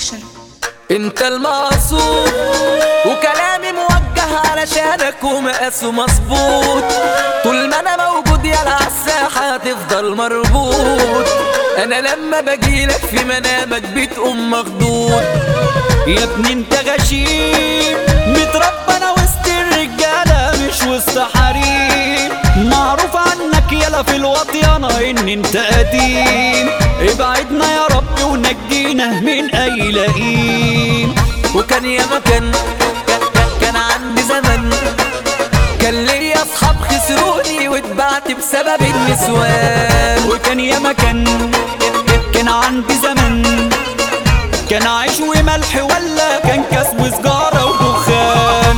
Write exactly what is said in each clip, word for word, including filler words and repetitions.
برودكشن. انت المقصود وكلامي موجه علشانك ومقاسه مظبوط. طول ما انا موجود يلا عالساحة هتفضل مربوط. انا لما بجيلك في منامك بتقوم مخضوض. يا ابني انت غشيم متربى انا وسط الرجالة مش وسط حريم. معروف عنك يلا في الوطيانة ان انت قديم. ابعدنا يا رب ونجينا من اي لئيم. وكان يا مكان كان عندي زمن كان ليا اصحاب خسروني واتبعت بسبب النسوان. وكان يا مكان كان عندي زمن كان عيش وملح ولا كان كاس وسجارة ودخان.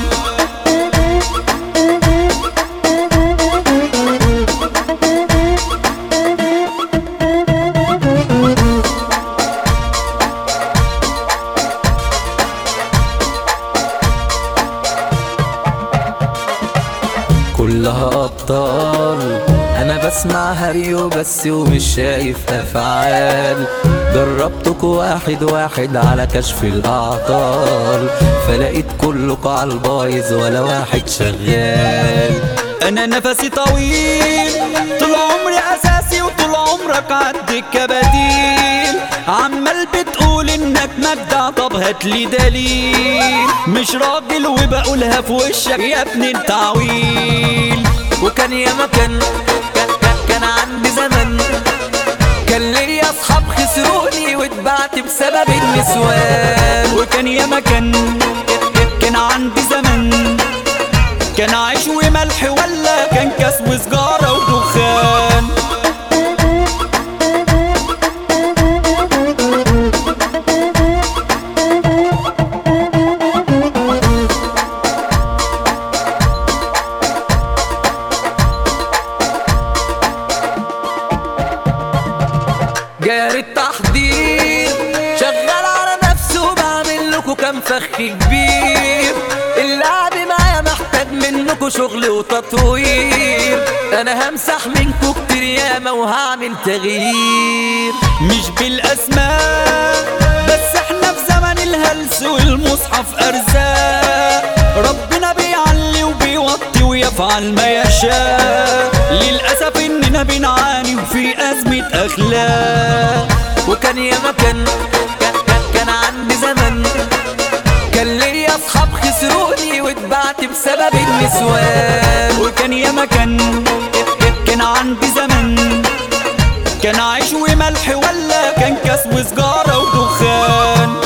كلها أبطال أنا بسمع هري وبس ومش شايف أفعال. جربتك واحد واحد على كشف الأعطال فلقيت كلكوا عالبايظ ولا واحد شغال. أنا نفسي طويل طول عمري أساسي وطول عمرك عندك كبديل. عمال بتقول إنك مجدع طب هاتلي دليل. مش راجل وبقولها في وشك يا ابني انت عويل. وكان يا مكان كان عندي زمن كان ليا اصحاب خسروني واتبعت بسبب النسوان. وكان يا مكان كان عندي زمن كان عيش وملح ولا كان كاس وسجارة ودخان. جاري التحضير شغال على نفسه وبعمل لكم كام فخ كبير. اللعب معايا محتاج منكم شغل وتطوير. انا همسح منكم كتير ياما وهعمل تغيير. مش بالاسماء بس احنا في زمن الهلس والمصحف ارزاق. ربنا بيعلي وبيوطي ويفعل ما يشاء. للاسف اننا بنعاني وفي ازمة اخلاق. وكان يا مكان كان عندي زمن كان ليا اصحاب خسروني واتبعت بسبب النسوان. وكان يا مكان كان عندي زمن كان عيش وملح ولا كان كاس وسجارة ودخان.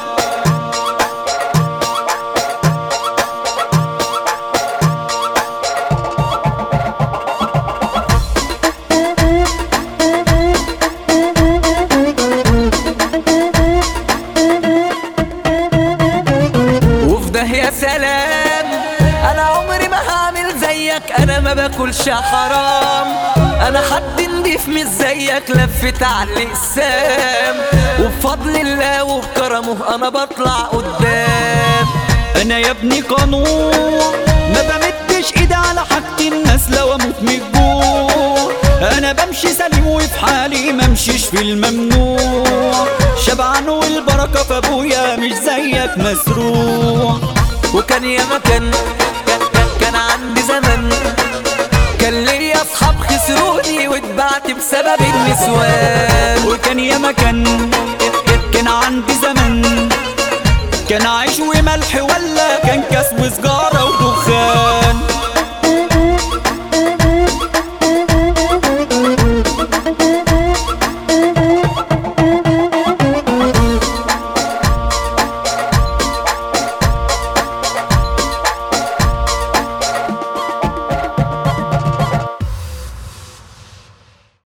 يا سلام انا عمري ما هعمل زيك. انا ما باكلش حرام. انا حد نضيف مش زيك لفت على الاقسام. وبفضل الله وبكرمه انا بطلع قدام. انا يا ابني قانون ما بمدش ايدي على حاجة الناس لو اموت من الجوع. انا بمشي سليم وفي حالي ممشيش في الممنوع. شبعان والبركة في ابويا مش زيك مسروع. وكان يا مكان كان عندي زمن كان ليا اصحاب خسروني واتبعت بسبب النسوان. وكان يا مكان كان عندي زمن كان عيش وملح ولا كان كاس وسجارة